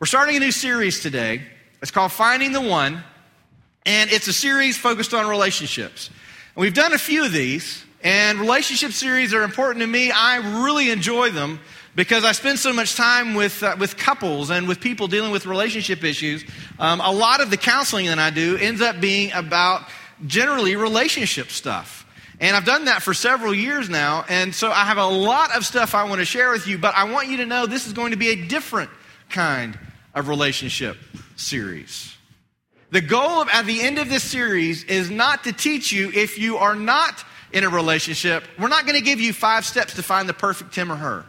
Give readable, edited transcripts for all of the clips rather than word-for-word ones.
We're starting a new series today. It's called Finding the One, and it's a series focused on relationships. And we've done a few of these, and relationship series are important to me. I really enjoy them because I spend so much time with couples and with people dealing with relationship issues. A lot of the counseling that I do ends up being about generally relationship stuff. And I've done that for several years now, and so I have a lot of stuff I want to share with you, but I want you to know this is going to be a different kind of relationship series. The goal at the end of this series is not to teach you if you are not in a relationship. We're not going to give you 5 steps to find the perfect him or her.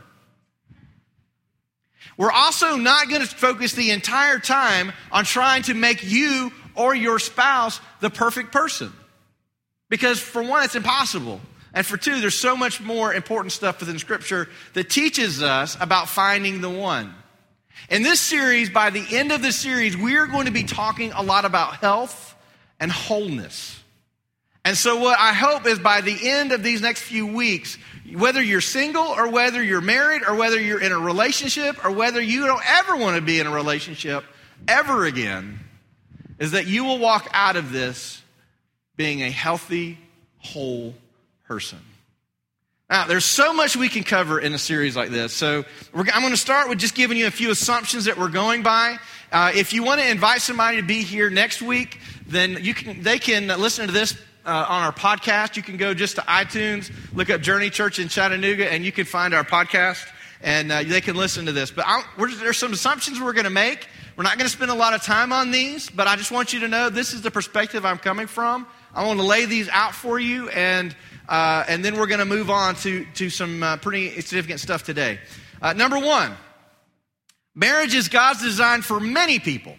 We're also not going to focus the entire time on trying to make you or your spouse the perfect person. Because for one, it's impossible. And for two, there's so much more important stuff within Scripture that teaches us about finding the one. In this series, by the end of this series, we're going to be talking a lot about health and wholeness. And so what I hope is by the end of these next few weeks, whether you're single or whether you're married or whether you're in a relationship or whether you don't ever want to be in a relationship ever again, is that you will walk out of this being a healthy, whole person. Now, there's so much we can cover in a series like this. So I'm going to start with just giving you a few assumptions that we're going by. If you want to invite somebody to be here next week, then they can listen to this on our podcast. You can go just to iTunes, look up Journey Church in Chattanooga, and you can find our podcast, and they can listen to this. But there's some assumptions we're going to make. We're not going to spend a lot of time on these, but I just want you to know this is the perspective I'm coming from. I want to lay these out for you, and then we're going to move on to some pretty significant stuff today. Number 1, marriage is God's design for many people,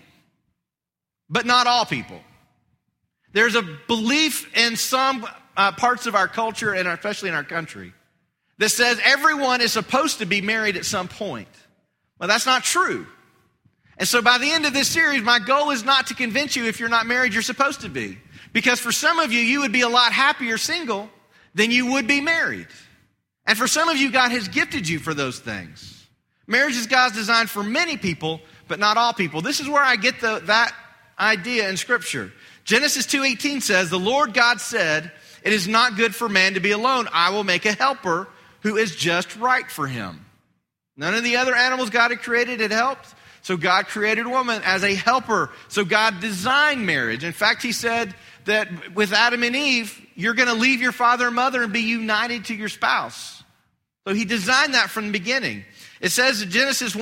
but not all people. There's a belief in some parts of our culture, and especially in our country, that says everyone is supposed to be married at some point. Well, that's not true. And so by the end of this series, my goal is not to convince you if you're not married, you're supposed to be. Because for some of you, you would be a lot happier single than you would be married. And for some of you, God has gifted you for those things. Marriage is God's design for many people, but not all people. This is where I get that idea in Scripture. Genesis 2:18 says, "The Lord God said, it is not good for man to be alone. I will make a helper who is just right for him." None of the other animals God had created had helped. So God created woman as a helper. So God designed marriage. In fact, he said that with Adam and Eve, you're going to leave your father and mother and be united to your spouse. So he designed that from the beginning. It says in Genesis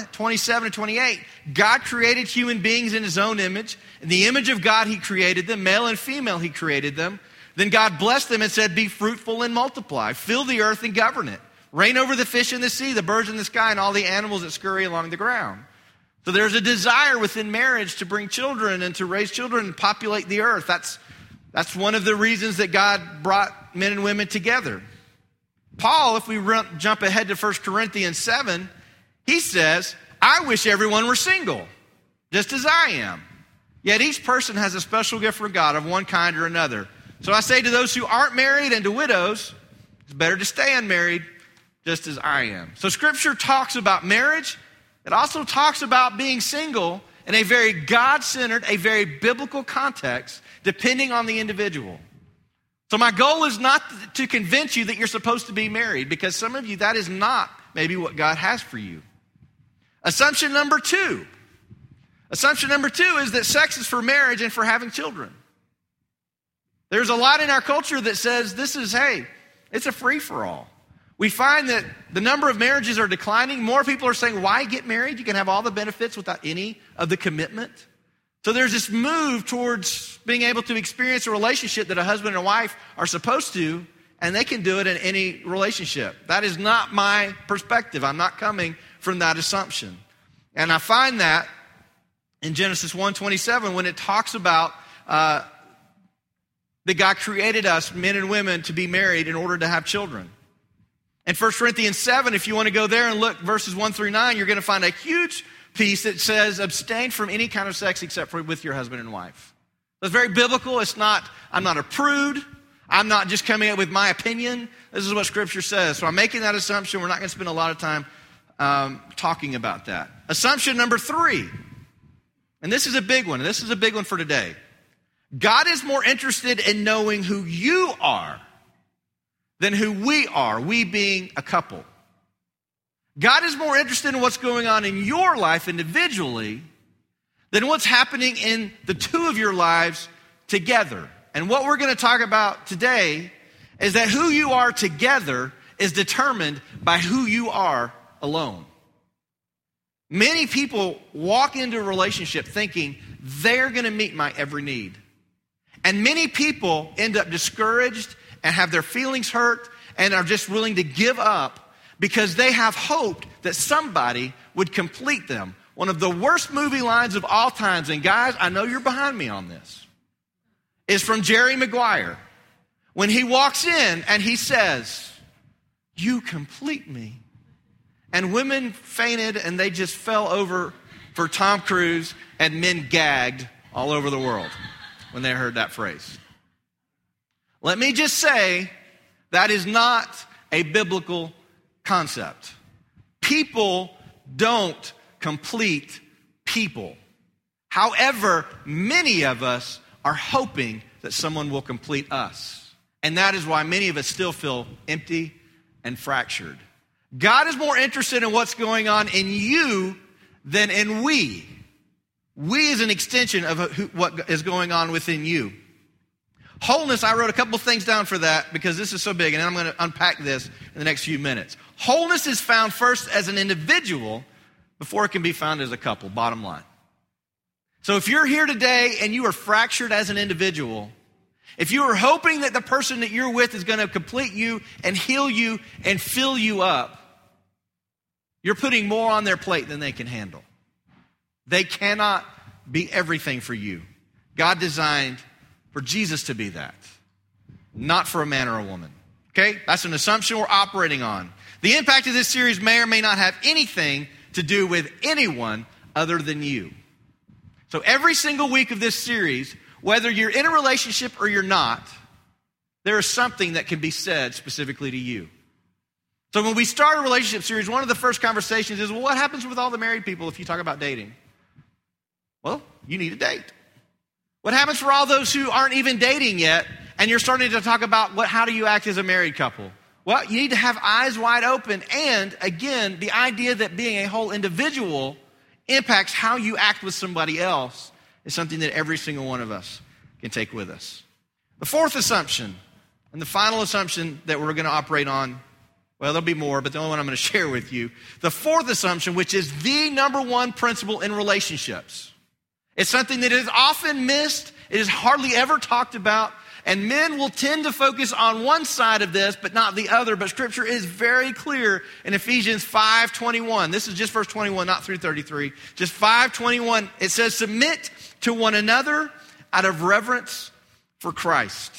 1:27-28, God created human beings in his own image. In the image of God, he created them. Male and female, he created them. Then God blessed them and said, "Be fruitful and multiply. Fill the earth and govern it. Reign over the fish in the sea, the birds in the sky, and all the animals that scurry along the ground." So there's a desire within marriage to bring children and to raise children and populate the earth. That's one of the reasons that God brought men and women together. Paul, if we jump ahead to 1 Corinthians 7, he says, "I wish everyone were single, just as I am. Yet each person has a special gift from God of one kind or another. So I say to those who aren't married and to widows, it's better to stay unmarried, just as I am." So Scripture talks about marriage. It also talks about being single in a very God-centered, a very biblical context, depending on the individual. So my goal is not to convince you that you're supposed to be married, because some of you, that is not maybe what God has for you. Assumption number 2. Assumption number 2 is that sex is for marriage and for having children. There's a lot in our culture that says it's a free-for-all. We find that the number of marriages are declining. More people are saying, why get married? You can have all the benefits without any of the commitment. So there's this move towards being able to experience a relationship that a husband and a wife are supposed to, and they can do it in any relationship. That is not my perspective. I'm not coming from that assumption. And I find that in Genesis 1:27 when it talks about that God created us, men and women, to be married in order to have children. In 1 Corinthians 7, if you want to go there and look verses 1-9, you're going to find a huge piece that says abstain from any kind of sex except for with your husband and wife. It's very biblical. I'm not a prude. I'm not just coming up with my opinion. This is what Scripture says. So I'm making that assumption. We're not going to spend a lot of time talking about that. Assumption number 3, and this is a big one. This is a big one for today. God is more interested in knowing who you are than who we are, we being a couple. God is more interested in what's going on in your life individually than what's happening in the two of your lives together. And what we're going to talk about today is that who you are together is determined by who you are alone. Many people walk into a relationship thinking they're going to meet my every need. And many people end up discouraged and have their feelings hurt and are just willing to give up because they have hoped that somebody would complete them. One of the worst movie lines of all times, and guys, I know you're behind me on this, is from Jerry Maguire. When he walks in and he says, "You complete me." And women fainted and they just fell over for Tom Cruise, and men gagged all over the world when they heard that phrase. Let me just say, that is not a biblical concept. People don't complete people. However, many of us are hoping that someone will complete us. And that is why many of us still feel empty and fractured. God is more interested in what's going on in you than in we. We is an extension of what is going on within you. Wholeness, I wrote a couple things down for that because this is so big, and I'm going to unpack this in the next few minutes. Wholeness is found first as an individual before it can be found as a couple, bottom line. So if you're here today and you are fractured as an individual, if you are hoping that the person that you're with is going to complete you and heal you and fill you up, you're putting more on their plate than they can handle. They cannot be everything for you. God designed for Jesus to be that, not for a man or a woman. Okay? That's an assumption we're operating on. The impact of this series may or may not have anything to do with anyone other than you. So every single week of this series, whether you're in a relationship or you're not, there is something that can be said specifically to you. So when we start a relationship series, one of the first conversations is, well, what happens with all the married people if you talk about dating? Well, you need a date. What happens for all those who aren't even dating yet and you're starting to talk about how do you act as a married couple? Well, you need to have eyes wide open. And again, the idea that being a whole individual impacts how you act with somebody else is something that every single one of us can take with us. The fourth assumption and the final assumption that we're going to operate on, well, there'll be more, but the only one I'm going to share with you. The fourth assumption, which is the number one principle in relationships. It's something that is often missed. It is hardly ever talked about. And men will tend to focus on one side of this, but not the other. But Scripture is very clear in Ephesians 5:21. This is just verse 21, not through 33. Just 5:21. It says, "Submit to one another out of reverence for Christ."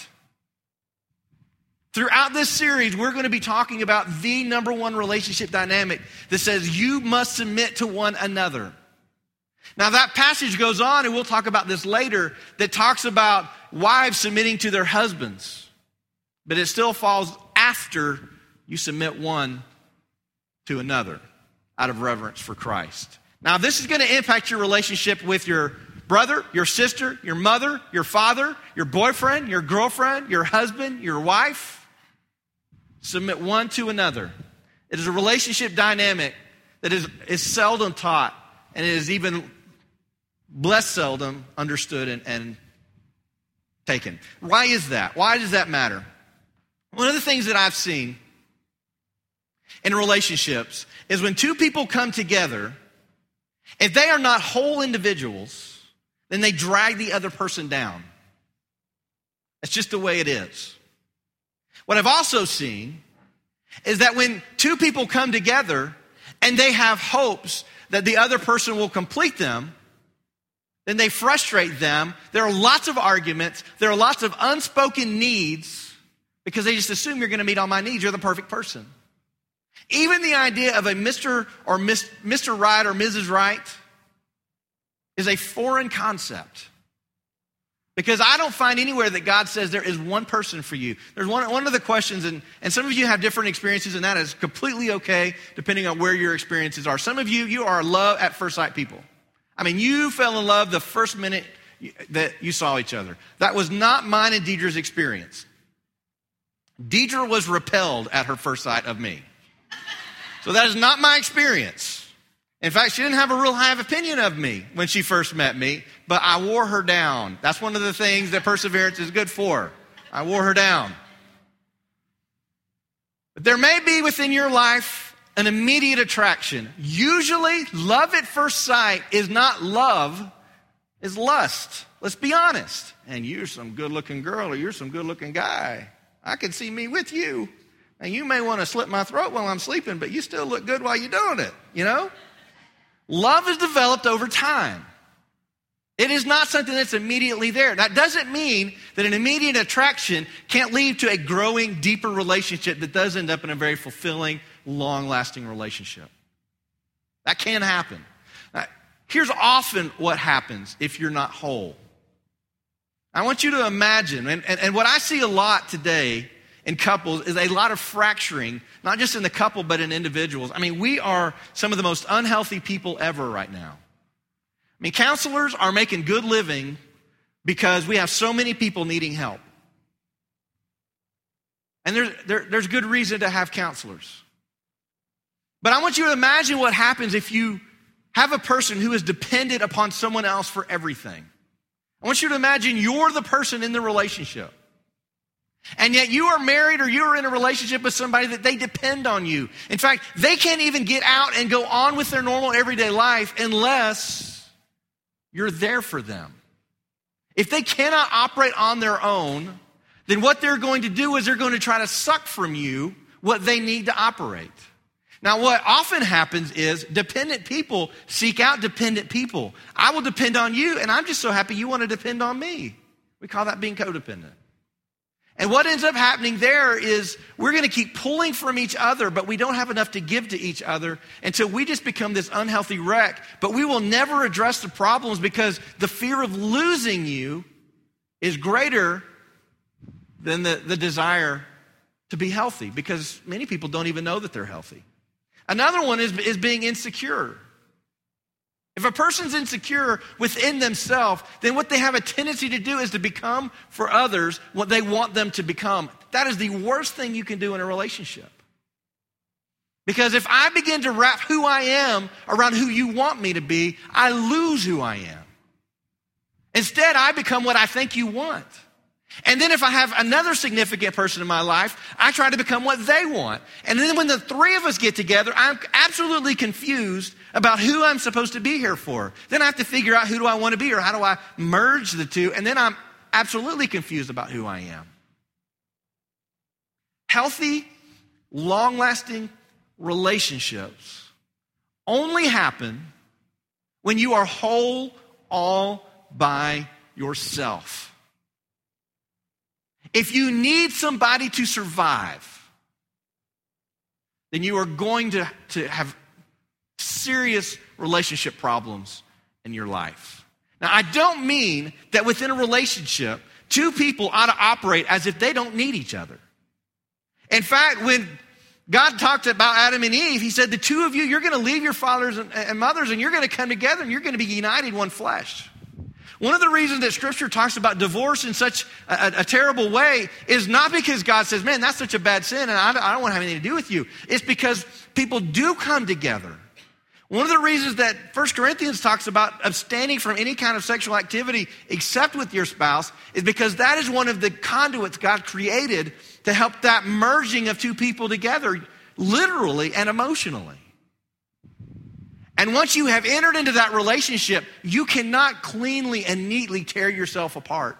Throughout this series, we're going to be talking about the number one relationship dynamic that says you must submit to one another. Now that passage goes on, and we'll talk about this later, that talks about wives submitting to their husbands. But it still falls after you submit one to another out of reverence for Christ. Now this is going to impact your relationship with your brother, your sister, your mother, your father, your boyfriend, your girlfriend, your husband, your wife. Submit one to another. It is a relationship dynamic that is seldom taught, and it is even less seldom understood and taken. Why is that? Why does that matter? One of the things that I've seen in relationships is when two people come together, if they are not whole individuals, then they drag the other person down. It's just the way it is. What I've also seen is that when two people come together and they have hopes that the other person will complete them, then they frustrate them. There are lots of arguments. There are lots of unspoken needs because they just assume you're going to meet all my needs. You're the perfect person. Even the idea of a Mr. or Mr. Right or Mrs. Right is a foreign concept. Because I don't find anywhere that God says there is one person for you. There's one of the questions, and some of you have different experiences, and that is completely okay, depending on where your experiences are. Some of you are love at first sight people. I mean, you fell in love the first minute that you saw each other. That was not mine and Deidre's experience. Deidre was repelled at her first sight of me. So that is not my experience. In fact, she didn't have a real high opinion of me when she first met me, but I wore her down. That's one of the things that perseverance is good for. I wore her down. But there may be within your life an immediate attraction. Usually, love at first sight is not love, it's lust. Let's be honest. And you're some good-looking girl or you're some good-looking guy. I can see me with you. And you may want to slit my throat while I'm sleeping, but you still look good while you're doing it, you know? Love is developed over time. It is not something that's immediately there. That doesn't mean that an immediate attraction can't lead to a growing, deeper relationship that does end up in a very fulfilling, long-lasting relationship. That can happen. Now, here's often what happens if you're not whole. I want you to imagine, and what I see a lot today in couples is a lot of fracturing, not just in the couple, but in individuals. I mean, we are some of the most unhealthy people ever right now. I mean, counselors are making good living because we have so many people needing help. And there's good reason to have counselors. But I want you to imagine what happens if you have a person who is dependent upon someone else for everything. I want you to imagine you're the person in the relationship. And yet you are married or you are in a relationship with somebody that they depend on you. In fact, they can't even get out and go on with their normal everyday life unless you're there for them. If they cannot operate on their own, then what they're going to do is they're going to try to suck from you what they need to operate. Now, what often happens is dependent people seek out dependent people. I will depend on you, and I'm just so happy you want to depend on me. We call that being codependent. And what ends up happening there is we're going to keep pulling from each other, but we don't have enough to give to each other until we just become this unhealthy wreck. But we will never address the problems because the fear of losing you is greater than the desire to be healthy, because many people don't even know that they're healthy. Another one is being insecure. If a person's insecure within themselves, then what they have a tendency to do is to become for others what they want them to become. That is the worst thing you can do in a relationship. Because if I begin to wrap who I am around who you want me to be, I lose who I am. Instead, I become what I think you want. And then if I have another significant person in my life, I try to become what they want. And then when the three of us get together, I'm absolutely confused about who I'm supposed to be here for. Then I have to figure out who do I want to be or how do I merge the two. And then I'm absolutely confused about who I am. Healthy, long-lasting relationships only happen when you are whole all by yourself. If you need somebody to survive, then you are going to have serious relationship problems in your life. Now, I don't mean that within a relationship, two people ought to operate as if they don't need each other. In fact, when God talked about Adam and Eve, he said, the two of you, you're going to leave your fathers and mothers and you're going to come together and you're going to be united in one flesh. One of the reasons that Scripture talks about divorce in such a terrible way is not because God says, man, that's such a bad sin and I don't want to have anything to do with you. It's because people do come together. One of the reasons that 1 Corinthians talks about abstaining from any kind of sexual activity except with your spouse is because that is one of the conduits God created to help that merging of two people together, literally and emotionally. And once you have entered into that relationship, you cannot cleanly and neatly tear yourself apart.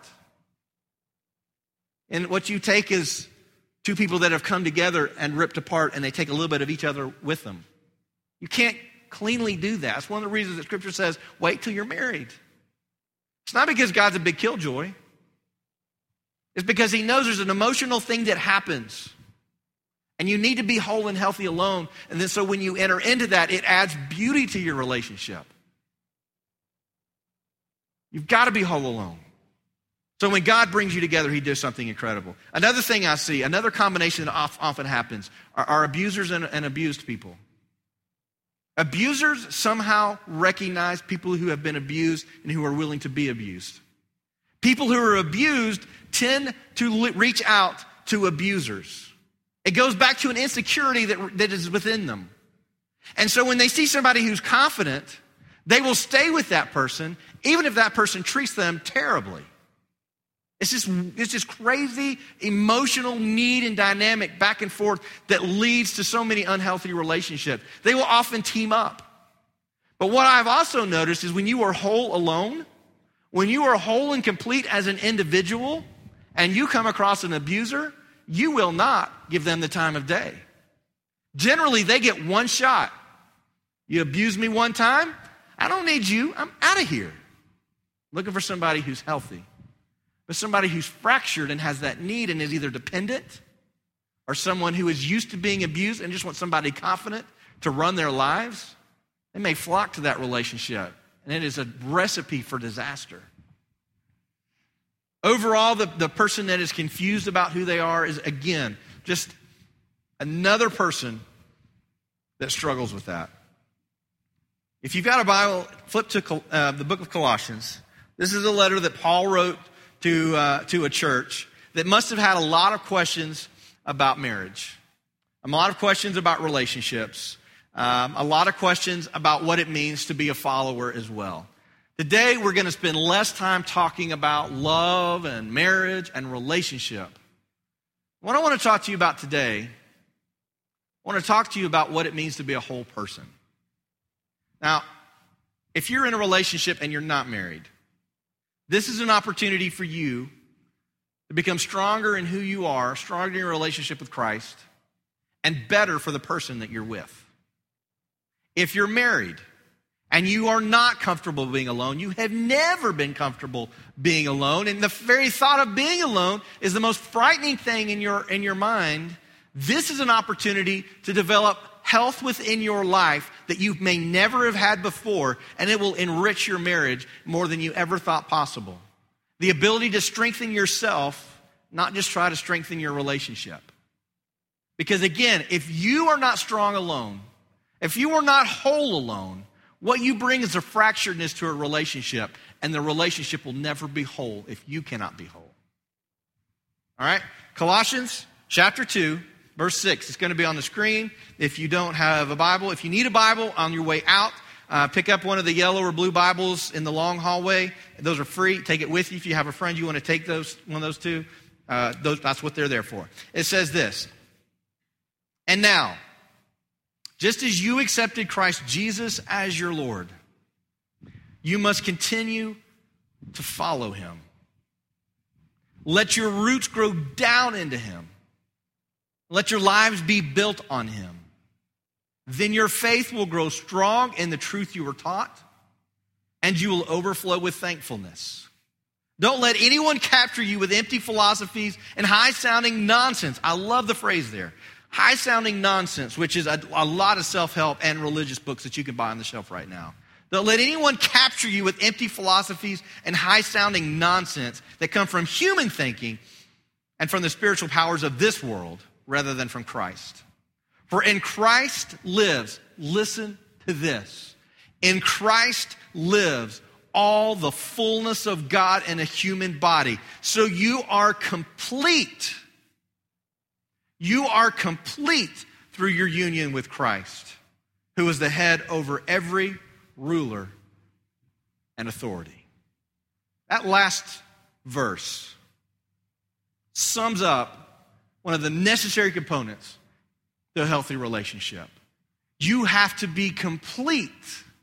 And what you take is two people that have come together and ripped apart, and they take a little bit of each other with them. You can't cleanly do that. It's one of the reasons that Scripture says, wait till you're married. It's not because God's a big killjoy. It's because he knows there's an emotional thing that happens. And you need to be whole and healthy alone. And then so when you enter into that, it adds beauty to your relationship. You've got to be whole alone. So when God brings you together, he does something incredible. Another thing I see, another combination that often happens are abusers and abused people. Abusers somehow recognize people who have been abused and who are willing to be abused. People who are abused tend to reach out to abusers. It goes back to an insecurity that is within them. And so when they see somebody who's confident, they will stay with that person, even if that person treats them terribly. It's just crazy emotional need and dynamic back and forth that leads to so many unhealthy relationships. They will often team up. But what I've also noticed is when you are whole alone, when you are whole and complete as an individual, and you come across an abuser, you will not give them the time of day. Generally, they get one shot. You abuse me one time, I don't need you. I'm out of here. Looking for somebody who's healthy. But somebody who's fractured and has that need and is either dependent or someone who is used to being abused and just wants somebody confident to run their lives, they may flock to that relationship. And it is a recipe for disaster. Overall, the person that is confused about who they are is, again, just another person that struggles with that. If you've got a Bible, flip to the book of Colossians. This is a letter that Paul wrote to a church that must have had a lot of questions about marriage, a lot of questions about relationships, a lot of questions about what it means to be a follower as well. Today, we're going to spend less time talking about love and marriage and relationship. What I want to talk to you about today, I want to talk to you about what it means to be a whole person. Now, if you're in a relationship and you're not married, this is an opportunity for you to become stronger in who you are, stronger in your relationship with Christ, and better for the person that you're with. If you're married and you are not comfortable being alone, you have never been comfortable being alone, and the very thought of being alone is the most frightening thing in your mind, this is an opportunity to develop health within your life that you may never have had before, and it will enrich your marriage more than you ever thought possible. The ability to strengthen yourself, not just try to strengthen your relationship. Because again, if you are not strong alone, if you are not whole alone, what you bring is a fracturedness to a relationship, and the relationship will never be whole if you cannot be whole. All right? Colossians chapter 2. Verse 6, it's going to be on the screen. If you don't have a Bible, if you need a Bible on your way out, pick up one of the yellow or blue Bibles in the long hallway. Those are free. Take it with you. If you have a friend you want to take one of those to, that's what they're there for. It says this, and now, just as you accepted Christ Jesus as your Lord, you must continue to follow him. Let your roots grow down into him. Let your lives be built on him. Then your faith will grow strong in the truth you were taught, and you will overflow with thankfulness. Don't let anyone capture you with empty philosophies and high-sounding nonsense. I love the phrase there. High-sounding nonsense, which is a lot of self-help and religious books that you can buy on the shelf right now. Don't let anyone capture you with empty philosophies and high-sounding nonsense that come from human thinking and from the spiritual powers of this world, rather than from Christ. For in Christ lives, listen to this, in Christ lives all the fullness of God in a human body. So you are complete. You are complete through your union with Christ, who is the head over every ruler and authority. That last verse sums up one of the necessary components to a healthy relationship. You have to be complete,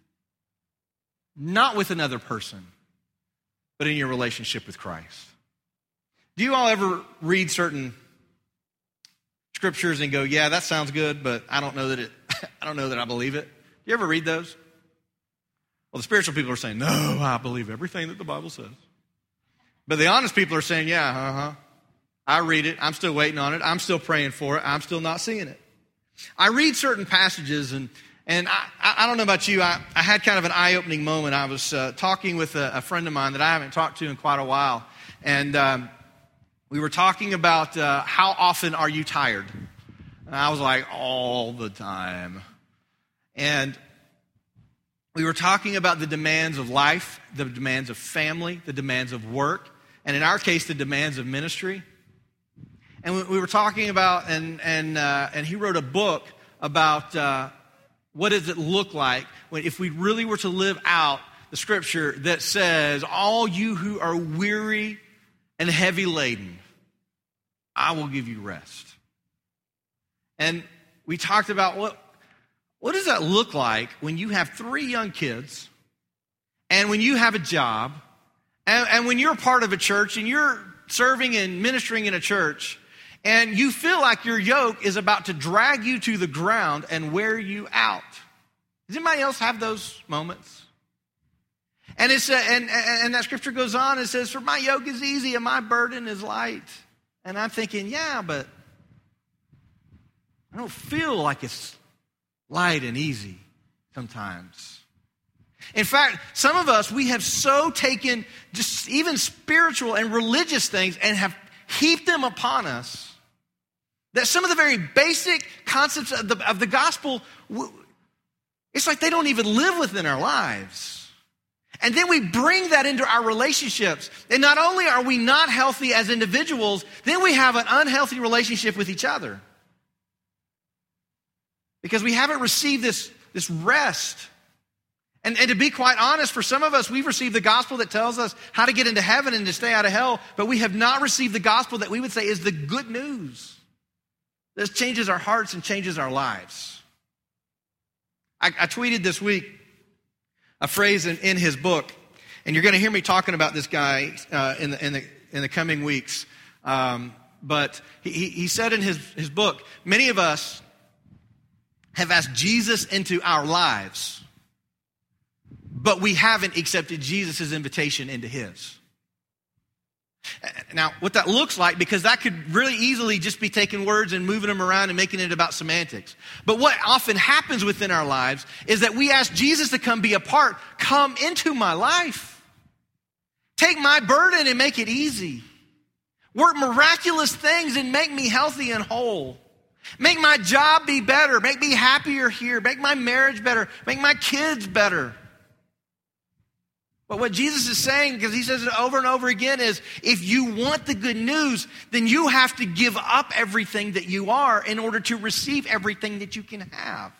not with another person, but in your relationship with Christ. Do you all ever read certain scriptures and go, yeah, that sounds good, but I don't know that I believe it? Do you ever read those? Well, the spiritual people are saying, no, I believe everything that the Bible says. But the honest people are saying, yeah, I read it. I'm still waiting on it. I'm still praying for it. I'm still not seeing it. I read certain passages and And I don't know about you, I had kind of an eye-opening moment. I was talking with a friend of mine that I haven't talked to in quite a while. And we were talking about how often are you tired? And I was like, all the time. And we were talking about the demands of life, the demands of family, the demands of work, and in our case, the demands of ministry. And we were talking about, and he wrote a book about what does it look like if we really were to live out the scripture that says, all you who are weary and heavy laden, I will give you rest. And we talked about what does that look like when you have 3 young kids and when you have a job and when you're a part of a church and you're serving and ministering in a church and you feel like your yoke is about to drag you to the ground and wear you out. Does anybody else have those moments? And it's and that scripture goes on and says, for my yoke is easy and my burden is light. And I'm thinking, yeah, but I don't feel like it's light and easy sometimes. In fact, some of us, we have so taken just even spiritual and religious things and have heaped them upon us that some of the very basic concepts of the gospel, it's like they don't even live within our lives. And then we bring that into our relationships. And not only are we not healthy as individuals, then we have an unhealthy relationship with each other. Because we haven't received this rest. And to be quite honest, for some of us, we've received the gospel that tells us how to get into heaven and to stay out of hell, but we have not received the gospel that we would say is the good news. This changes our hearts and changes our lives. I tweeted this week a phrase in his book, and you're going to hear me talking about this guy in the coming weeks. But he said in his book, many of us have asked Jesus into our lives, but we haven't accepted Jesus' invitation into his. Now, what that looks like, because that could really easily just be taking words and moving them around and making it about semantics. But what often happens within our lives is that we ask Jesus to come be a part. Come into my life. Take my burden and make it easy. Work miraculous things and make me healthy and whole. Make my job be better. Make me happier here. Make my marriage better. Make my kids better. But what Jesus is saying, because he says it over and over again, is if you want the good news, then you have to give up everything that you are in order to receive everything that you can have.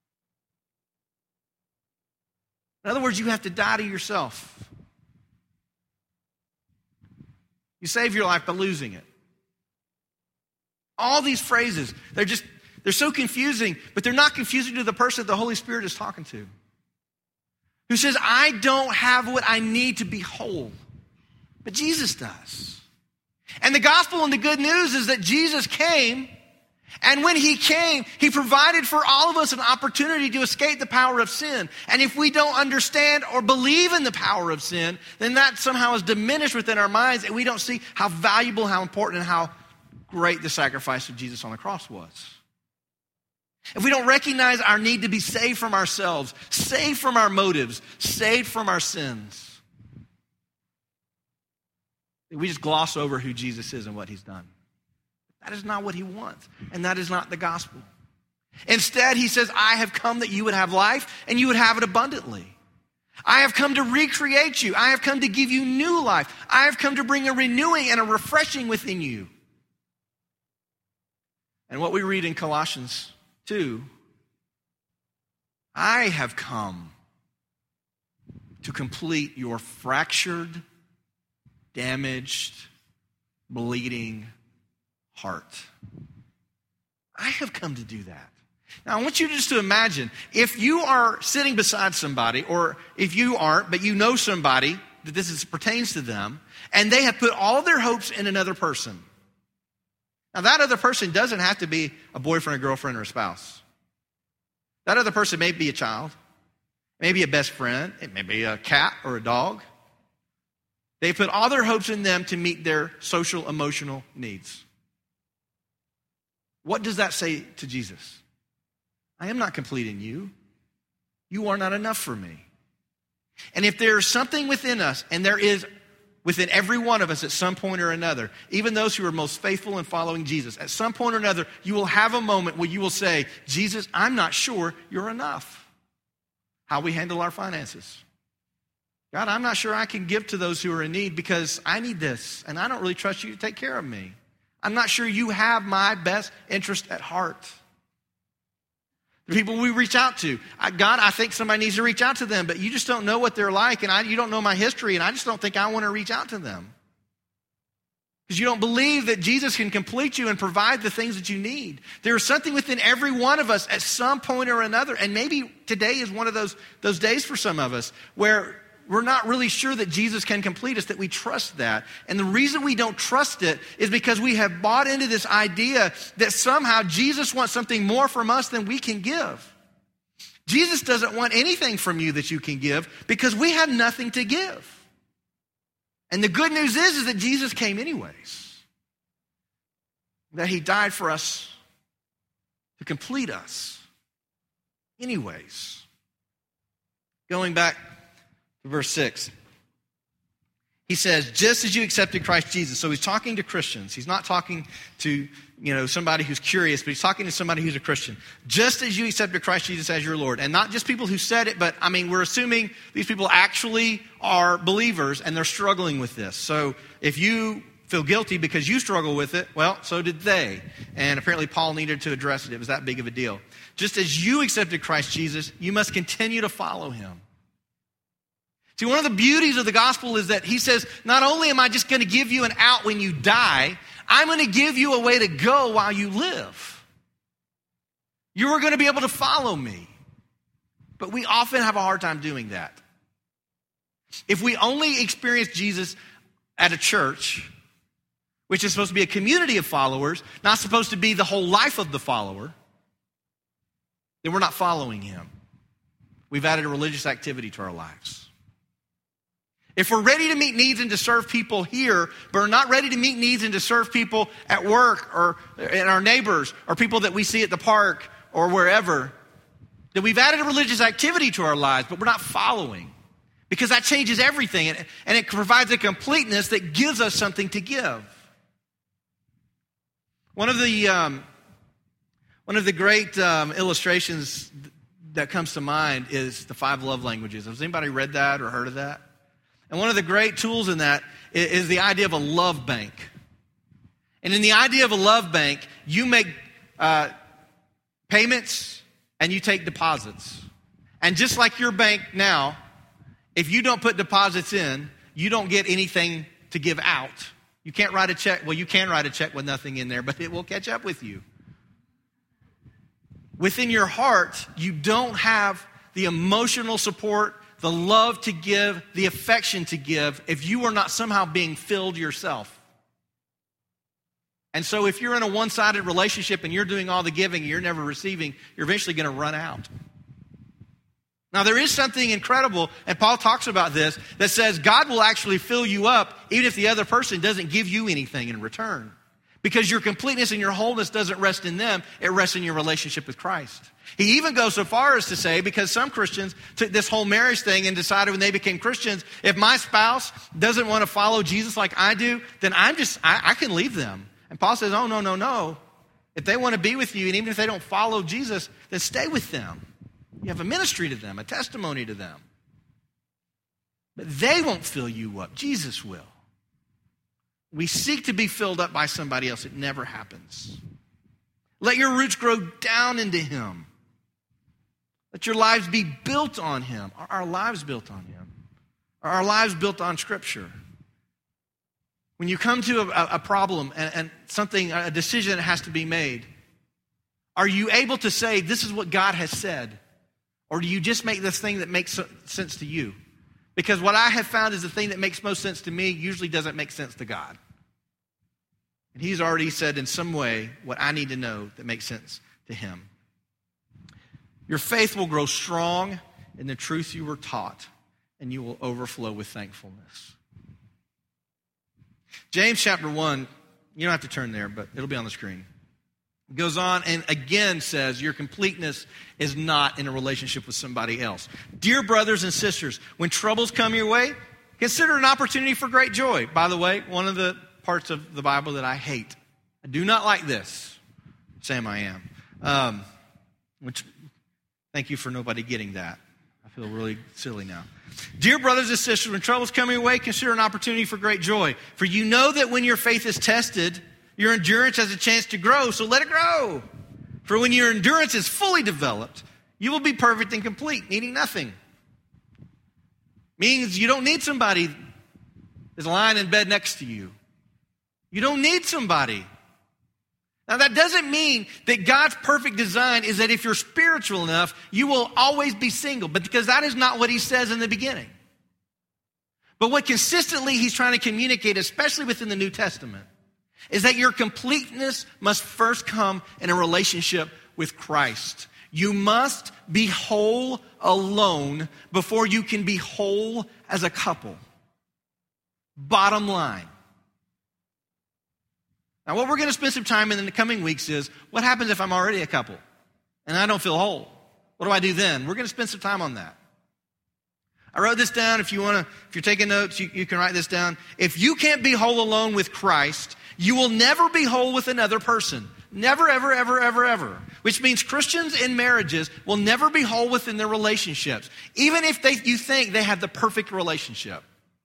In other words, you have to die to yourself. You save your life by losing it. All these phrases, they're so confusing, but they're not confusing to the person that the Holy Spirit is talking to. Who says, I don't have what I need to be whole. But Jesus does. And the gospel and the good news is that Jesus came, and when he came, he provided for all of us an opportunity to escape the power of sin. And if we don't understand or believe in the power of sin, then that somehow is diminished within our minds, and we don't see how valuable, how important, and how great the sacrifice of Jesus on the cross was. If we don't recognize our need to be saved from ourselves, saved from our motives, saved from our sins, we just gloss over who Jesus is and what he's done. That is not what he wants, and that is not the gospel. Instead, he says, I have come that you would have life and you would have it abundantly. I have come to recreate you. I have come to give you new life. I have come to bring a renewing and a refreshing within you. And what we read in Colossians 2, I have come to complete your fractured, damaged, bleeding heart. I have come to do that. Now, I want you just to imagine, if you are sitting beside somebody, or if you aren't, but you know somebody that pertains to them, and they have put all their hopes in another person. Now, that other person doesn't have to be a boyfriend, a girlfriend, or a spouse. That other person may be a child, maybe a best friend, it may be a cat or a dog. They put all their hopes in them to meet their social, emotional needs. What does that say to Jesus? I am not complete in you. You are not enough for me. And if there is something within us, and there is within every one of us at some point or another, even those who are most faithful in following Jesus, at some point or another, you will have a moment where you will say, Jesus, I'm not sure you're enough. How we handle our finances. God, I'm not sure I can give to those who are in need because I need this, and I don't really trust you to take care of me. I'm not sure you have my best interest at heart. The people we reach out to, God, I think somebody needs to reach out to them, but you just don't know what they're like, and you don't know my history, and I just don't think I want to reach out to them. Because you don't believe that Jesus can complete you and provide the things that you need. There is something within every one of us at some point or another, and maybe today is one of those days for some of us, where we're not really sure that Jesus can complete us, that we trust that. And the reason we don't trust it is because we have bought into this idea that somehow Jesus wants something more from us than we can give. Jesus doesn't want anything from you that you can give because we have nothing to give. And the good news is that Jesus came anyways. That he died for us to complete us anyways. Going back Verse 6, he says, just as you accepted Christ Jesus. So he's talking to Christians. He's not talking to, somebody who's curious, but he's talking to somebody who's a Christian. Just as you accepted Christ Jesus as your Lord. And not just people who said it, but we're assuming these people actually are believers and they're struggling with this. So if you feel guilty because you struggle with it, well, so did they. And apparently Paul needed to address it. It was that big of a deal. Just as you accepted Christ Jesus, you must continue to follow him. See, one of the beauties of the gospel is that he says, not only am I just going to give you an out when you die, I'm going to give you a way to go while you live. You are going to be able to follow me. But we often have a hard time doing that. If we only experience Jesus at a church, which is supposed to be a community of followers, not supposed to be the whole life of the follower, then we're not following him. We've added a religious activity to our lives. If we're ready to meet needs and to serve people here, but we're not ready to meet needs and to serve people at work or in our neighbors or people that we see at the park or wherever, then we've added a religious activity to our lives, but we're not following. Because that changes everything, and it provides a completeness that gives us something to give. One of the great illustrations that comes to mind is the 5 love languages. Has anybody read that or heard of that? And one of the great tools in that is the idea of a love bank. And in the idea of a love bank, you make payments and you take deposits. And just like your bank now, if you don't put deposits in, you don't get anything to give out. You can't write a check. Well, you can write a check with nothing in there, but it will catch up with you. Within your heart, you don't have the emotional support, the love to give, the affection to give, if you are not somehow being filled yourself. And so if you're in a one-sided relationship and you're doing all the giving and you're never receiving, you're eventually going to run out. Now there is something incredible, and Paul talks about this, that says God will actually fill you up even if the other person doesn't give you anything in return. Because your completeness and your wholeness doesn't rest in them, it rests in your relationship with Christ. He even goes so far as to say, because some Christians took this whole marriage thing and decided when they became Christians, if my spouse doesn't want to follow Jesus like I do, then I can leave them. And Paul says, oh, no. If they want to be with you, and even if they don't follow Jesus, then stay with them. You have a ministry to them, a testimony to them. But they won't fill you up. Jesus will. We seek to be filled up by somebody else. It never happens. Let your roots grow down into him. Let your lives be built on him. Are our lives built on him? Are our lives built on Scripture? When you come to a problem and something, a decision that has to be made, are you able to say, this is what God has said? Or do you just make this thing that makes sense to you? Because what I have found is the thing that makes most sense to me usually doesn't make sense to God. And he's already said in some way what I need to know that makes sense to him. Your faith will grow strong in the truth you were taught, and you will overflow with thankfulness. James chapter 1, you don't have to turn there, but it'll be on the screen. Goes on and again says your completeness is not in a relationship with somebody else. Dear brothers and sisters, when troubles come your way, consider an opportunity for great joy. By the way, one of the parts of the Bible that I hate. I do not like this. Sam, I am. Which, thank you for nobody getting that. I feel really silly now. Dear brothers and sisters, when troubles come your way, consider an opportunity for great joy. For you know that when your faith is tested, your endurance has a chance to grow, so let it grow. For when your endurance is fully developed, you will be perfect and complete, needing nothing. Means you don't need somebody that's lying in bed next to you. You don't need somebody. Now, that doesn't mean that God's perfect design is that if you're spiritual enough, you will always be single, but because that is not what he says in the beginning. But what consistently he's trying to communicate, especially within the New Testament, is that your completeness must first come in a relationship with Christ. You must be whole alone before you can be whole as a couple. Bottom line. Now, what we're going to spend some time in the coming weeks is, what happens if I'm already a couple and I don't feel whole? What do I do then? We're going to spend some time on that. I wrote this down. If you're taking notes, you can write this down. If you can't be whole alone with Christ, you will never be whole with another person. Never, ever, ever, ever, ever. Which means Christians in marriages will never be whole within their relationships, even if you think they have the perfect relationship.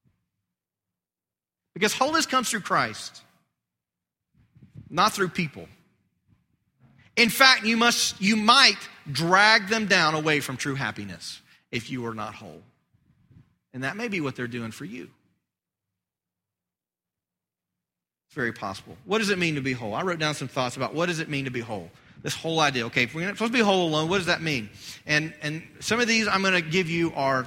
Because wholeness comes through Christ, not through people. In fact, you might drag them down away from true happiness if you are not whole. And that may be what they're doing for you. It's very possible. What does it mean to be whole? I wrote down some thoughts about what does it mean to be whole. This whole idea. Okay, if we're supposed to be whole alone, what does that mean? And some of these I'm going to give you are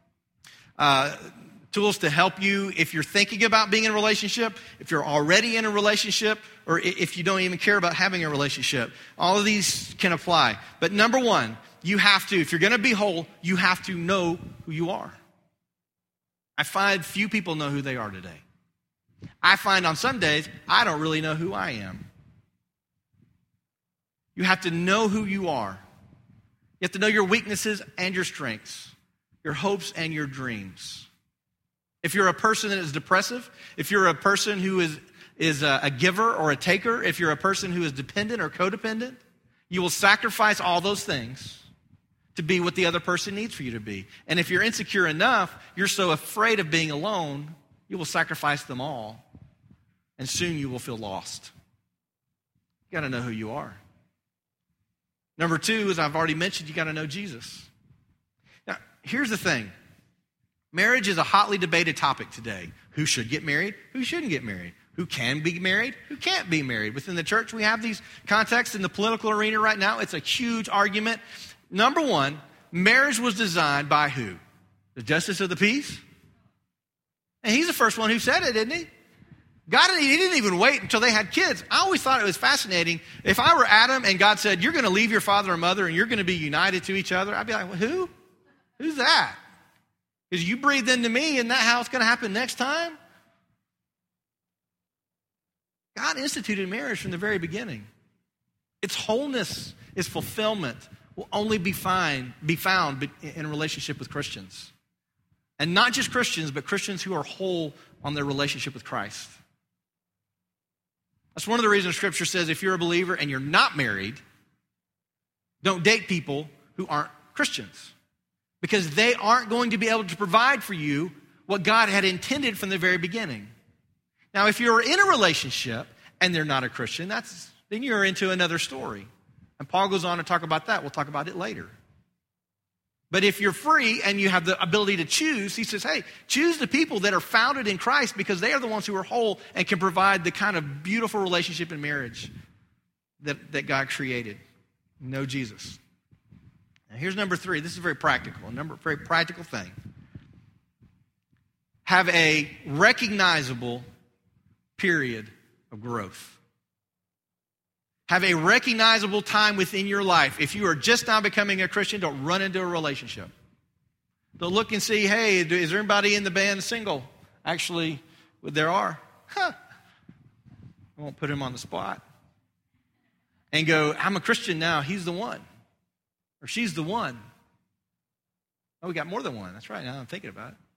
tools to help you if you're thinking about being in a relationship, if you're already in a relationship, or if you don't even care about having a relationship. All of these can apply. But number one, you have to, if you're going to be whole, you have to know who you are. I find few people know who they are today. I find on some days, I don't really know who I am. You have to know who you are. You have to know your weaknesses and your strengths, your hopes and your dreams. If you're a person that is depressive, if you're a person who is a giver or a taker, if you're a person who is dependent or codependent, you will sacrifice all those things to be what the other person needs for you to be. And if you're insecure enough, you're so afraid of being alone, you will sacrifice them all, and soon you will feel lost. You got to know who you are. Number two, as I've already mentioned, you got to know Jesus. Now, here's the thing. Marriage is a hotly debated topic today. Who should get married? Who shouldn't get married? Who can be married? Who can't be married? Within the church, we have these contexts. In the political arena right now, it's a huge argument. Number one, marriage was designed by who? The justice of the peace? And he's the first one who said it, didn't he? God, he didn't even wait until they had kids. I always thought it was fascinating. If I were Adam and God said, you're going to leave your father and mother and you're going to be united to each other, I'd be like, well, who? Who's that? Because you breathed into me, isn't that how it's going to happen next time? God instituted marriage from the very beginning. Its wholeness, its fulfillment will only be found in a relationship with Christians. And not just Christians, but Christians who are whole on their relationship with Christ. That's one of the reasons Scripture says if you're a believer and you're not married, don't date people who aren't Christians. Because they aren't going to be able to provide for you what God had intended from the very beginning. Now, if you're in a relationship and they're not a Christian, then you're into another story. And Paul goes on to talk about that. We'll talk about it later. But if you're free and you have the ability to choose, he says, hey, choose the people that are founded in Christ because they are the ones who are whole and can provide the kind of beautiful relationship in marriage that God created. Know Jesus. Now here's number three. This is very practical. Very practical thing. Have a recognizable period of growth. Have a recognizable time within your life. If you are just now becoming a Christian, don't run into a relationship. Don't look and see, hey, is there anybody in the band single? Actually, there are. I won't put him on the spot. and go, I'm a Christian now, he's the one. Or she's the one. Oh, we got more than one. That's right, now I'm thinking about it.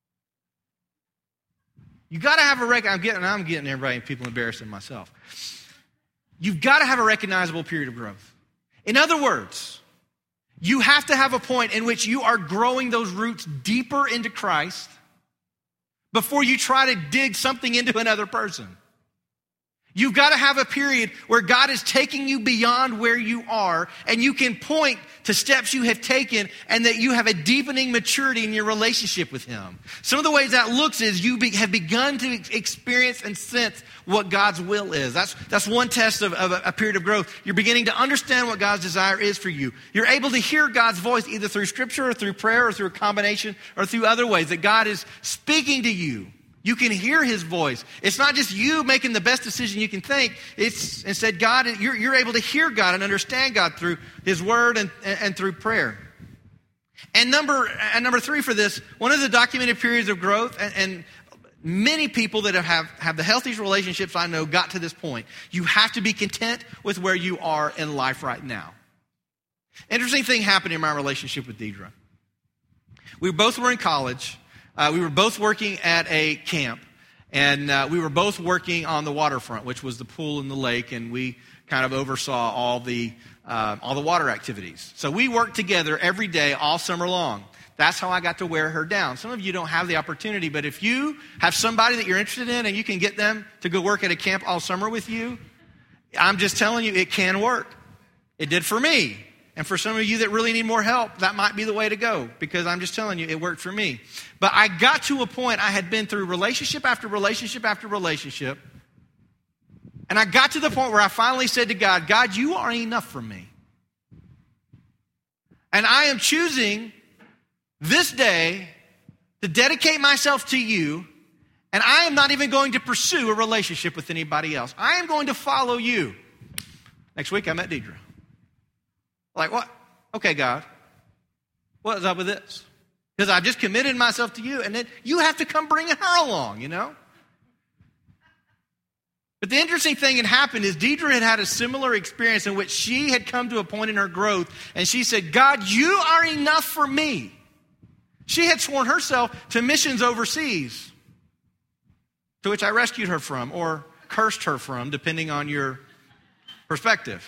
You got to have I'm getting everybody, people embarrassing myself. You've got to have a recognizable period of growth. In other words, you have to have a point in which you are growing those roots deeper into Christ before you try to dig something into another person. You've got to have a period where God is taking you beyond where you are, and you can point to steps you have taken and that you have a deepening maturity in your relationship with Him. Some of the ways that looks is you have begun to experience and sense what God's will is. That's one test of a period of growth. You're beginning to understand what God's desire is for you. You're able to hear God's voice either through Scripture or through prayer or through a combination or through other ways that God is speaking to you. You can hear His voice. It's not just you making the best decision you can think. It's instead God, you're able to hear God and understand God through His Word and through prayer. And number three for this, one of the documented periods of growth, and many people that have the healthiest relationships I know got to this point. You have to be content with where you are in life right now. Interesting thing happened in my relationship with Deidre. We both were in college. We were both working at a camp, and we were both working on the waterfront, which was the pool and the lake, and we kind of oversaw all the water activities. So we worked together every day all summer long. That's how I got to wear her down. Some of you don't have the opportunity, but if you have somebody that you're interested in and you can get them to go work at a camp all summer with you, I'm just telling you, it can work. It did for me. And for some of you that really need more help, that might be the way to go, because I'm just telling you, it worked for me. But I got to a point, I had been through relationship after relationship after relationship, and I got to the point where I finally said to God, God, you are enough for me. And I am choosing this day to dedicate myself to you, and I am not even going to pursue a relationship with anybody else. I am going to follow you. Next week, I met Deidre. Like, what? Okay, God, what is up with this? Because I've just committed myself to you, and then you have to come bringing her along, you know? But the interesting thing that happened is Deidre had a similar experience in which she had come to a point in her growth, and she said, God, you are enough for me. She had sworn herself to missions overseas, to which I rescued her from, or cursed her from, depending on your perspective.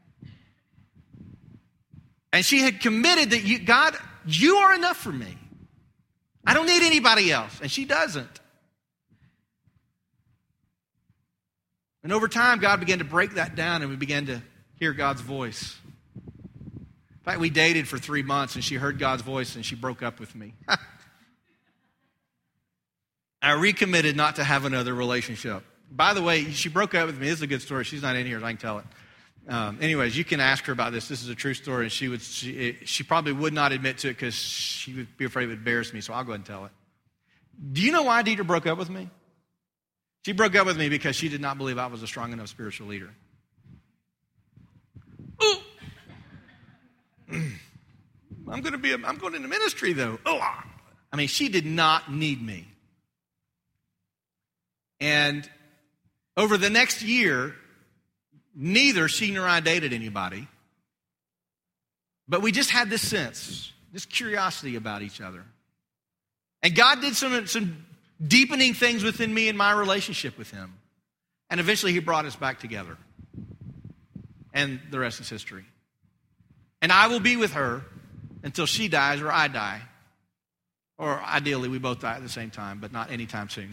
And she had committed that, God, you are enough for me. I don't need anybody else. And she doesn't. And over time, God began to break that down, and we began to hear God's voice. In fact, we dated for 3 months, and she heard God's voice, and she broke up with me. I recommitted not to have another relationship. By the way, she broke up with me. This is a good story. She's not in here, so I can tell it. Anyways, you can ask her about this. This is a true story, and she probably would not admit to it because she would be afraid it would embarrass me, so I'll go ahead and tell it. Do you know why Deidre broke up with me? She broke up with me because she did not believe I was a strong enough spiritual leader. Ooh. I'm going into ministry, though. Oh, I mean, she did not need me. And over the next year, neither she nor I dated anybody, but we just had this sense, this curiosity about each other. And God did some deepening things within me in my relationship with Him. And eventually He brought us back together. And the rest is history. And I will be with her until she dies or I die. Or ideally, we both die at the same time, but not anytime soon.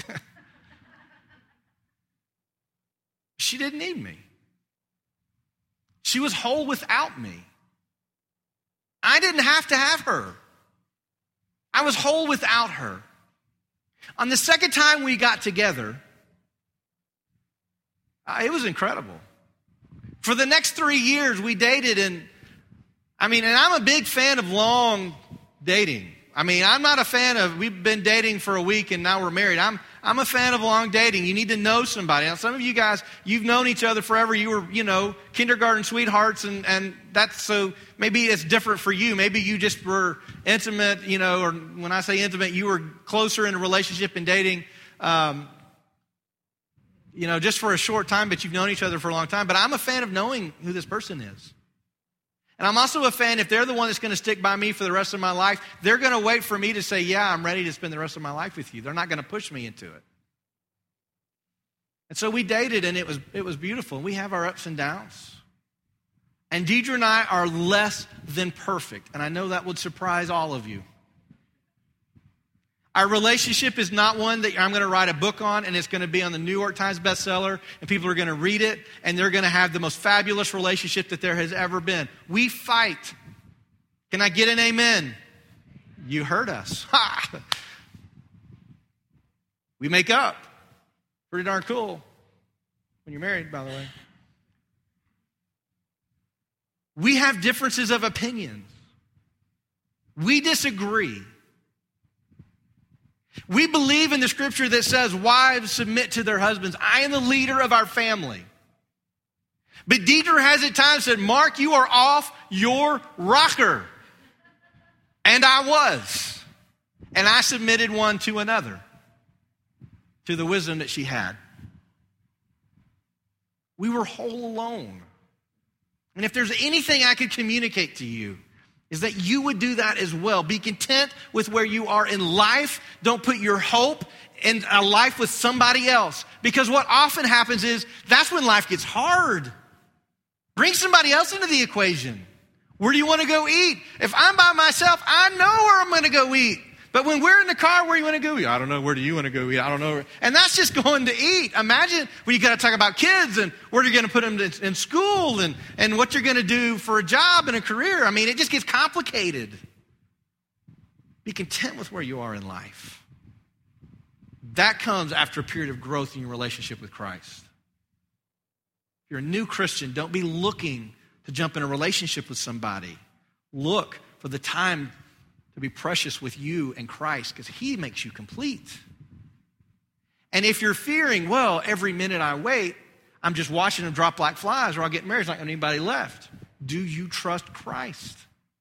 She didn't need me. She was whole without me. I didn't have to have her. I was whole without her. On the second time we got together, it was incredible. For the next 3 years, we dated, and I'm a big fan of long dating. I'm not a fan of, we've been dating for a week and now we're married. I'm a fan of long dating. You need to know somebody. Now, some of you guys, you've known each other forever. You were, kindergarten sweethearts, and that's, so maybe it's different for you. Maybe you just were intimate, or when I say intimate, you were closer in a relationship and dating, just for a short time, but you've known each other for a long time. But I'm a fan of knowing who this person is. And I'm also a fan, if they're the one that's going to stick by me for the rest of my life, they're going to wait for me to say, yeah, I'm ready to spend the rest of my life with you. They're not going to push me into it. And so we dated, and it was beautiful. And we have our ups and downs. And Deidre and I are less than perfect. And I know that would surprise all of you. Our relationship is not one that I'm going to write a book on and it's going to be on the New York Times bestseller and people are going to read it and they're going to have the most fabulous relationship that there has ever been. We fight. Can I get an amen? You heard us. We make up. Pretty darn cool. When you're married, by the way. We have differences of opinions. We disagree. We believe in the scripture that says, wives submit to their husbands. I am the leader of our family. But Deidre has at times said, Mark, you are off your rocker. And I was. And I submitted one to another, to the wisdom that she had. We were whole alone. And if there's anything I could communicate to you, is that you would do that as well. Be content with where you are in life. Don't put your hope in a life with somebody else. Because what often happens is that's when life gets hard. Bring somebody else into the equation. Where do you want to go eat? If I'm by myself, I know where I'm going to go eat. But when we're in the car, where do you want to go eat? I don't know. Where do you want to go eat? I don't know. And that's just going to eat. Imagine when you got to talk about kids and where you're going to put them in school and what you're going to do for a job and a career. I mean, it just gets complicated. Be content with where you are in life. That comes after a period of growth in your relationship with Christ. If you're a new Christian, don't be looking to jump in a relationship with somebody. Look for the time to be precious with you and Christ because he makes you complete. And if you're fearing, well, every minute I wait, I'm just watching them drop like flies or I'll get married, there's not going to be anybody left. Do you trust Christ?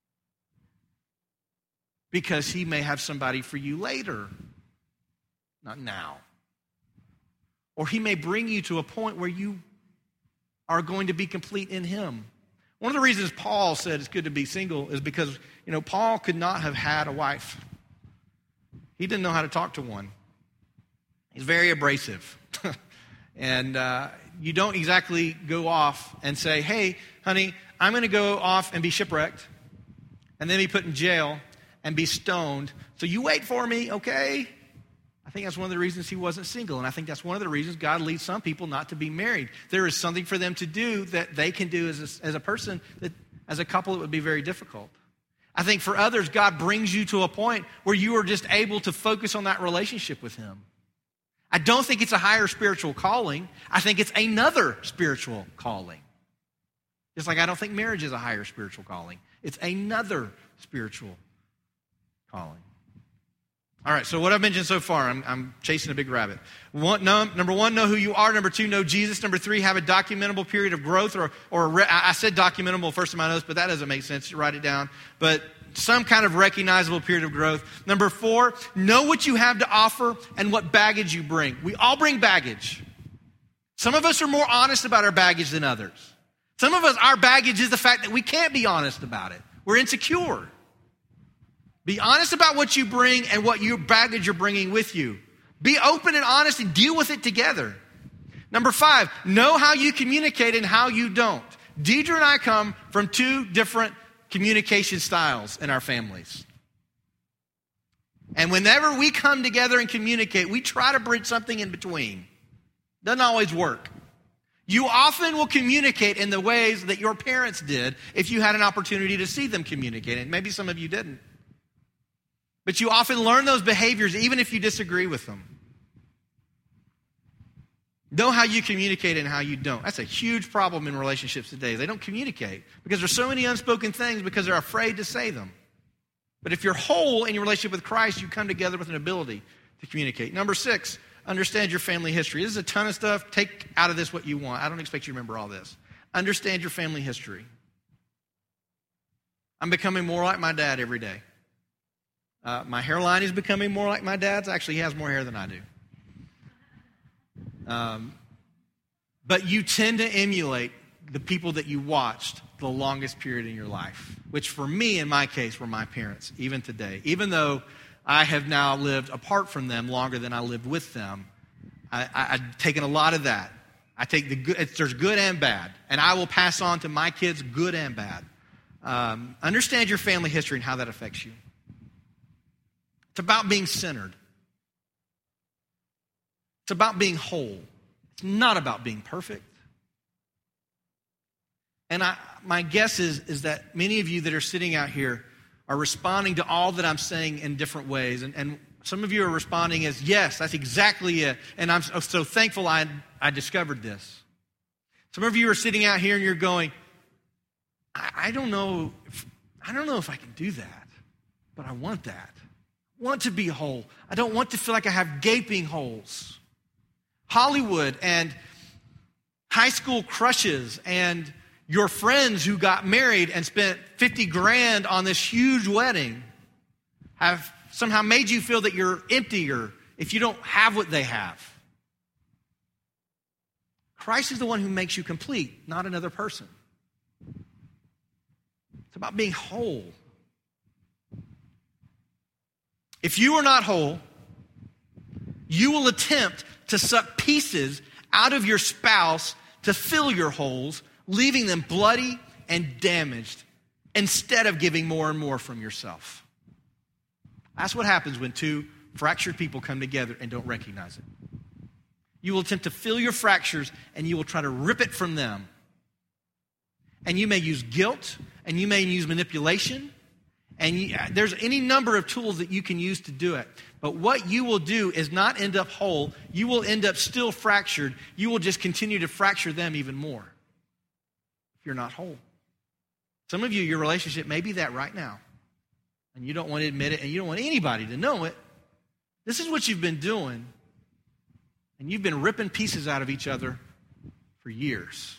Because he may have somebody for you later, not now. Or he may bring you to a point where you are going to be complete in him. One of the reasons Paul said it's good to be single is because, Paul could not have had a wife. He didn't know how to talk to one. He's very abrasive. And you don't exactly go off and say, hey, honey, I'm going to go off and be shipwrecked and then be put in jail and be stoned. So you wait for me, okay? I think that's one of the reasons he wasn't single. And I think that's one of the reasons God leads some people not to be married. There is something for them to do that they can do as a person, that as a couple it would be very difficult. I think for others, God brings you to a point where you are just able to focus on that relationship with him. I don't think it's a higher spiritual calling. I think it's another spiritual calling. Just like I don't think marriage is a higher spiritual calling. It's another spiritual calling. All right, so what I've mentioned so far, I'm chasing a big rabbit. Number one, know who you are. Number two, know Jesus. Number three, have a documentable period of growth. I said documentable first in my notes, but that doesn't make sense. You write it down. But some kind of recognizable period of growth. Number four, know what you have to offer and what baggage you bring. We all bring baggage. Some of us are more honest about our baggage than others. Some of us, our baggage is the fact that we can't be honest about it. We're insecure. Be honest about what you bring and what your baggage you're bringing with you. Be open and honest and deal with it together. Number five, know how you communicate and how you don't. Deidre and I come from two different communication styles in our families. And whenever we come together and communicate, we try to bridge something in between. Doesn't always work. You often will communicate in the ways that your parents did if you had an opportunity to see them communicate. And maybe some of you didn't. But you often learn those behaviors even if you disagree with them. Know how you communicate and how you don't. That's a huge problem in relationships today. They don't communicate because there's so many unspoken things because they're afraid to say them. But if you're whole in your relationship with Christ, you come together with an ability to communicate. Number six, understand your family history. This is a ton of stuff. Take out of this what you want. I don't expect you to remember all this. Understand your family history. I'm becoming more like my dad every day. My hairline is becoming more like my dad's. Actually, he has more hair than I do. but you tend to emulate the people that you watched the longest period in your life, which for me, in my case, were my parents, even today. Even though I have now lived apart from them longer than I lived with them, I've taken a lot of that. I take the good, there's good and bad, and I will pass on to my kids good and bad. Understand your family history and how that affects you. It's about being centered. It's about being whole. It's not about being perfect. And my guess is that many of you that are sitting out here are responding to all that I'm saying in different ways. And some of you are responding as, yes, that's exactly it. And I'm so thankful I discovered this. Some of you are sitting out here and you're going, I don't know if I can do that, but I want that. I want to be whole. I don't want to feel like I have gaping holes. Hollywood and high school crushes and your friends who got married and spent $50,000 on this huge wedding have somehow made you feel that you're emptier if you don't have what they have. Christ is the one who makes you complete, not another person. It's about being whole. If you are not whole, you will attempt to suck pieces out of your spouse to fill your holes, leaving them bloody and damaged, instead of giving more and more from yourself. That's what happens when two fractured people come together and don't recognize it. You will attempt to fill your fractures, and you will try to rip it from them. And you may use guilt, and you may use manipulation, and there's any number of tools that you can use to do it. But what you will do is not end up whole. You will end up still fractured. You will just continue to fracture them even more if you're not whole. Some of you, your relationship may be that right now, and you don't want to admit it, and you don't want anybody to know it. This is what you've been doing, and you've been ripping pieces out of each other for years.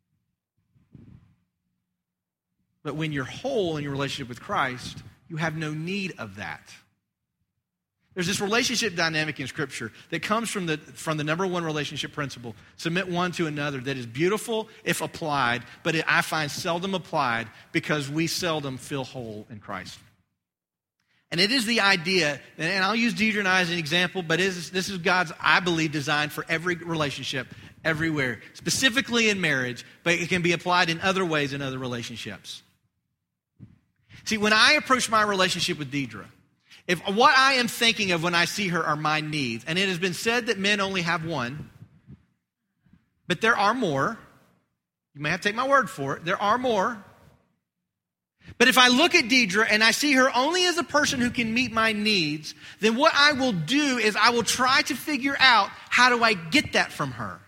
But when you're whole in your relationship with Christ, you have no need of that. There's this relationship dynamic in Scripture that comes from the number one relationship principle, submit one to another, that is beautiful if applied, but I find seldom applied because we seldom feel whole in Christ. And it is the idea, and I'll use Deidre and I as an example, but this is God's, I believe, design for every relationship, everywhere, specifically in marriage, but it can be applied in other ways in other relationships. See, when I approach my relationship with Deidre, if what I am thinking of when I see her are my needs, and it has been said that men only have one, but there are more. You may have to take my word for it. There are more. But if I look at Deidre and I see her only as a person who can meet my needs, then what I will do is I will try to figure out how do I get that from her.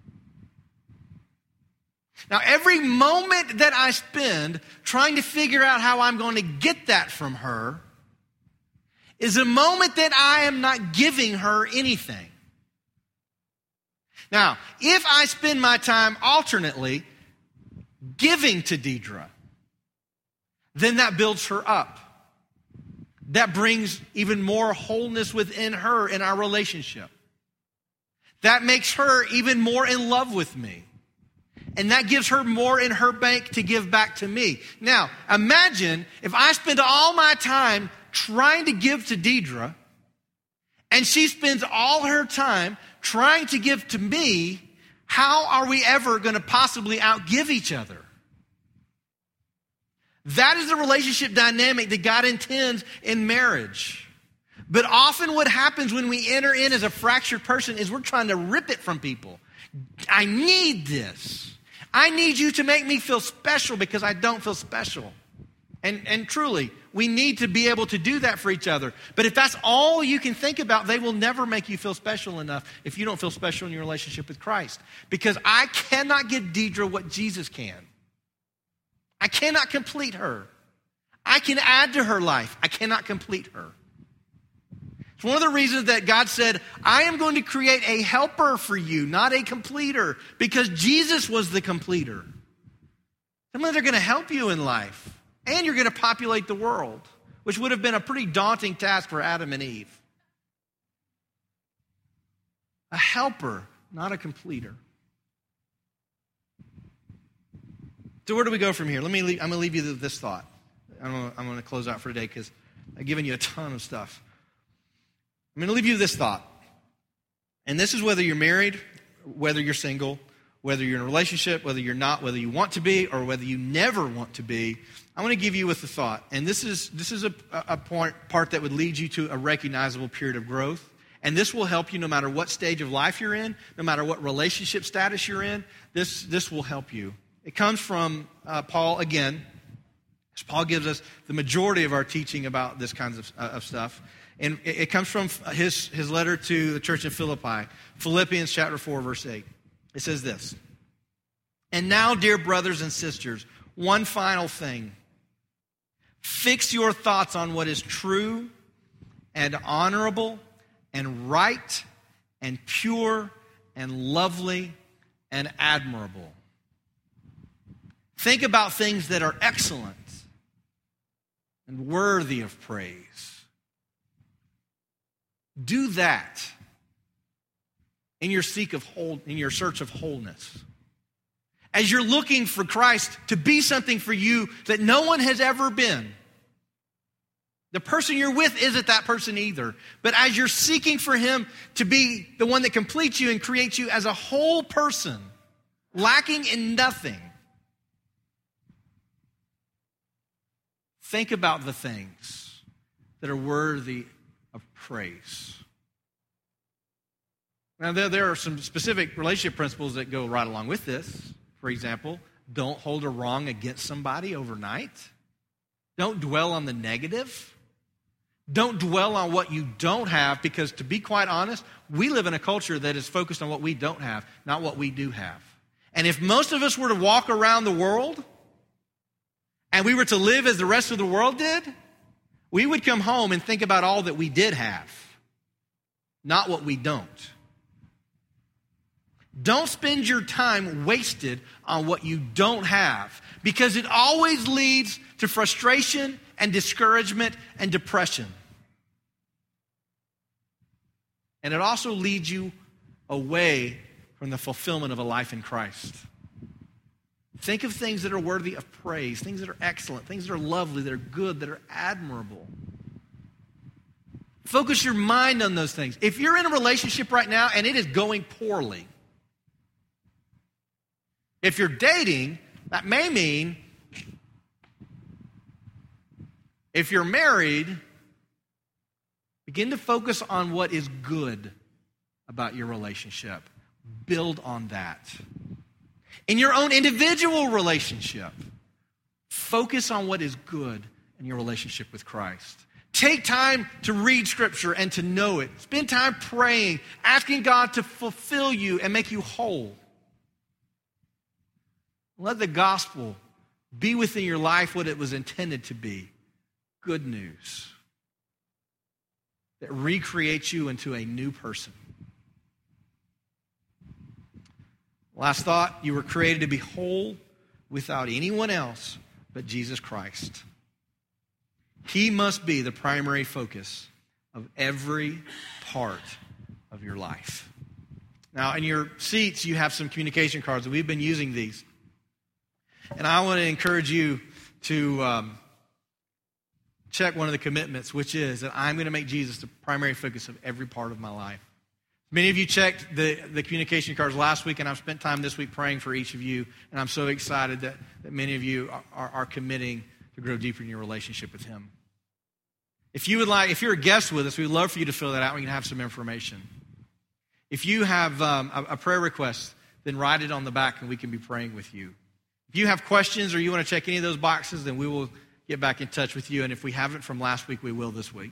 Now, every moment that I spend trying to figure out how I'm going to get that from her is a moment that I am not giving her anything. Now, if I spend my time alternately giving to Deidre, then that builds her up. That brings even more wholeness within her in our relationship. That makes her even more in love with me. And that gives her more in her bank to give back to me. Now, imagine if I spend all my time trying to give to Deidre, and she spends all her time trying to give to me. How are we ever going to possibly outgive each other? That is the relationship dynamic that God intends in marriage. But often what happens when we enter in as a fractured person is we're trying to rip it from people. I need this. I need you to make me feel special because I don't feel special. And truly, we need to be able to do that for each other. But if that's all you can think about, they will never make you feel special enough if you don't feel special in your relationship with Christ. Because I cannot give Deidre what Jesus can. I cannot complete her. I can add to her life. I cannot complete her. It's one of the reasons that God said, I am going to create a helper for you, not a completer, because Jesus was the completer. Someone that's going to help you in life. And you're going to populate the world, which would have been a pretty daunting task for Adam and Eve. A helper, not a completer. So where do we go from here? I'm going to leave you with this thought. I'm going to close out for today because I've given you a ton of stuff. I'm going to leave you with this thought. And this is whether you're married, whether you're single, whether you're in a relationship, whether you're not, whether you want to be, or whether you never want to be. I want to give you with the thought. And this is a part that would lead you to a recognizable period of growth. And this will help you no matter what stage of life you're in, no matter what relationship status you're in. This will help you. It comes from Paul again. Paul gives us the majority of our teaching about this kinds of stuff. And it comes from his letter to the church in Philippi, Philippians chapter 4, verse 8. It says this, "And now, dear brothers and sisters, one final thing. Fix your thoughts on what is true and honorable and right and pure and lovely and admirable. Think about things that are excellent and worthy of praise. Do that in your search of wholeness. As you're looking for Christ to be something for you that no one has ever been. The person you're with isn't that person either. But as you're seeking for him to be the one that completes you and creates you as a whole person, lacking in nothing, think about the things that are worthy of praise. Now, there are some specific relationship principles that go right along with this. For example, don't hold a wrong against somebody overnight. Don't dwell on the negative. Don't dwell on what you don't have, because to be quite honest, we live in a culture that is focused on what we don't have, not what we do have. And if most of us were to walk around the world and we were to live as the rest of the world did, we would come home and think about all that we did have, not what we don't. Don't spend your time wasted on what you don't have, because it always leads to frustration and discouragement and depression. And it also leads you away from the fulfillment of a life in Christ. Think of things that are worthy of praise, things that are excellent, things that are lovely, that are good, that are admirable. Focus your mind on those things. If you're in a relationship right now and it is going poorly, if you're dating, that may mean, if you're married, begin to focus on what is good about your relationship. Build on that. In your own individual relationship, focus on what is good in your relationship with Christ. Take time to read Scripture and to know it. Spend time praying, asking God to fulfill you and make you whole. Let the gospel be within your life what it was intended to be. Good news that recreates you into a new person. Last thought, you were created to be whole without anyone else but Jesus Christ. He must be the primary focus of every part of your life. Now, in your seats, you have some communication cards, and we've been using these. And I want to encourage you to check one of the commitments, which is that I'm going to make Jesus the primary focus of every part of my life. Many of you checked the communication cards last week, and I've spent time this week praying for each of you, and I'm so excited that many of you are committing to grow deeper in your relationship with Him. If you're a guest with us, we'd love for you to fill that out. We can have some information. If you have a prayer request, then write it on the back, and we can be praying with you. If you have questions or you want to check any of those boxes, then we will get back in touch with you. And if we haven't from last week, we will this week.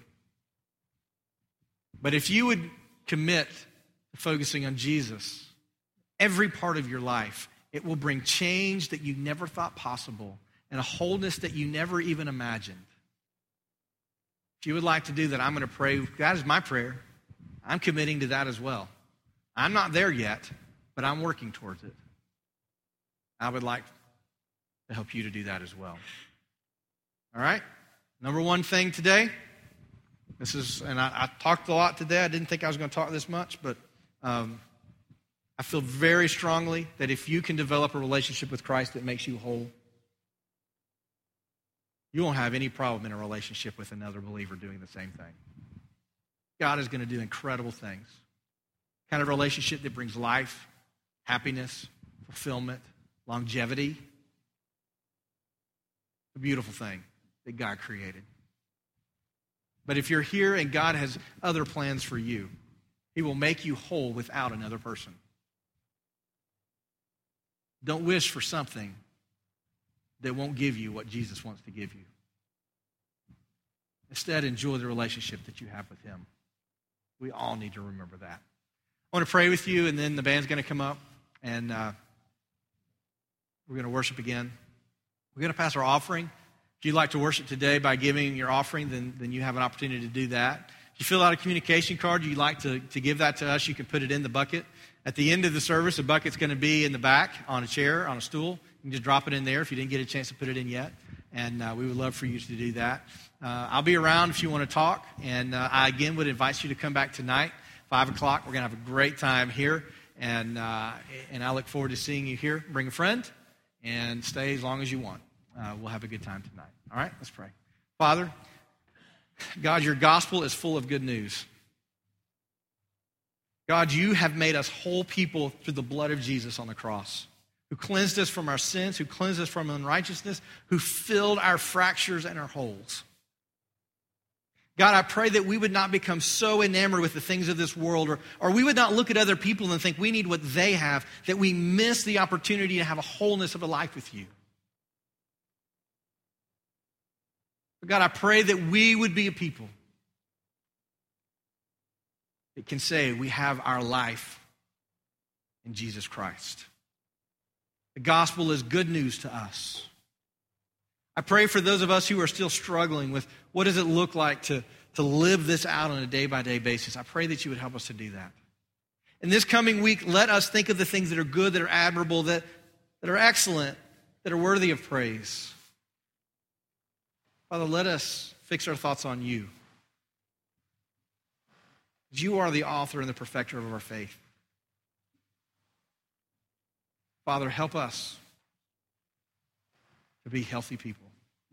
But if you would commit to focusing on Jesus, every part of your life, it will bring change that you never thought possible and a wholeness that you never even imagined. If you would like to do that, I'm going to pray. That is my prayer. I'm committing to that as well. I'm not there yet, but I'm working towards it. I would like to help you to do that as well. All right? Number one thing today, I talked a lot today. I didn't think I was going to talk this much, but I feel very strongly that if you can develop a relationship with Christ that makes you whole, you won't have any problem in a relationship with another believer doing the same thing. God is going to do incredible things. Kind of relationship that brings life, happiness, fulfillment, longevity. A beautiful thing that God created. But if you're here and God has other plans for you, He will make you whole without another person. Don't wish for something that won't give you what Jesus wants to give you. Instead, enjoy the relationship that you have with Him. We all need to remember that. I want to pray with you, and then the band's going to come up, and we're going to worship again. We're going to pass our offering. If you'd like to worship today by giving your offering, then you have an opportunity to do that. If you fill out a communication card, you'd like to give that to us, you can put it in the bucket. At the end of the service, the bucket's going to be in the back on a chair, on a stool. You can just drop it in there if you didn't get a chance to put it in yet. And we would love for you to do that. I'll be around if you want to talk. And I, again, would invite you to come back tonight, 5 o'clock. We're going to have a great time here. And I look forward to seeing you here. Bring a friend and stay as long as you want. We'll have a good time tonight. All right, let's pray. Father, God, your gospel is full of good news. God, you have made us whole people through the blood of Jesus on the cross, who cleansed us from our sins, who cleansed us from unrighteousness, who filled our fractures and our holes. God, I pray that we would not become so enamored with the things of this world, or we would not look at other people and think we need what they have, that we miss the opportunity to have a wholeness of a life with you. But God, I pray that we would be a people that can say we have our life in Jesus Christ. The gospel is good news to us. I pray for those of us who are still struggling with what does it look like to live this out on a day-by-day basis. I pray that you would help us to do that. In this coming week, let us think of the things that are good, that are admirable, that are excellent, that are worthy of praise. Father, let us fix our thoughts on you. You are the author and the perfecter of our faith. Father, help us to be healthy people.